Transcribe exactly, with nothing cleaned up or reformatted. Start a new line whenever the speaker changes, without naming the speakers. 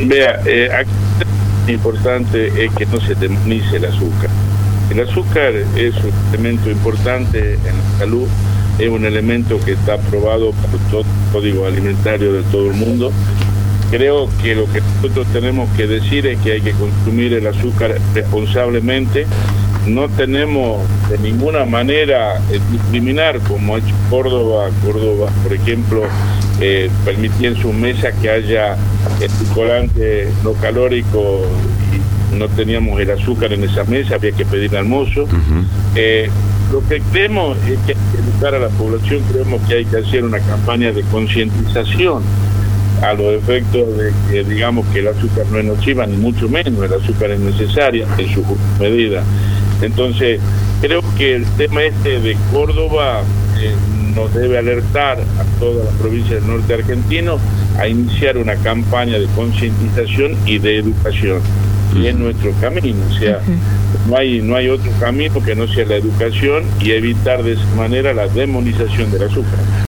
Vea, eh, aquí lo importante es que no se demonice el azúcar. El azúcar es un elemento importante en la salud, es un elemento que está aprobado por todo el Código Alimentario de todo el mundo. Creo que lo que nosotros tenemos que decir es que hay que consumir el azúcar responsablemente. No tenemos de ninguna manera eh, discriminar, como ha hecho Córdoba. Córdoba, por ejemplo, eh, permitía en sus mesas que haya edulcorante no calórico y no teníamos el azúcar en esa mesa, había que pedir almuerzo. Uh-huh. eh, lo que creemos es que hay que educar a la población, creemos que hay que hacer una campaña de concientización a los efectos de que digamos que el azúcar no es nociva, ni mucho menos, el azúcar es necesaria en su medida. Entonces, creo que el tema este de Córdoba eh, nos debe alertar a toda la provincia del norte argentino a iniciar una campaña de concientización y de educación. Y es nuestro camino, o sea, no hay, no hay otro camino que no sea la educación y evitar de esa manera la demonización del azúcar.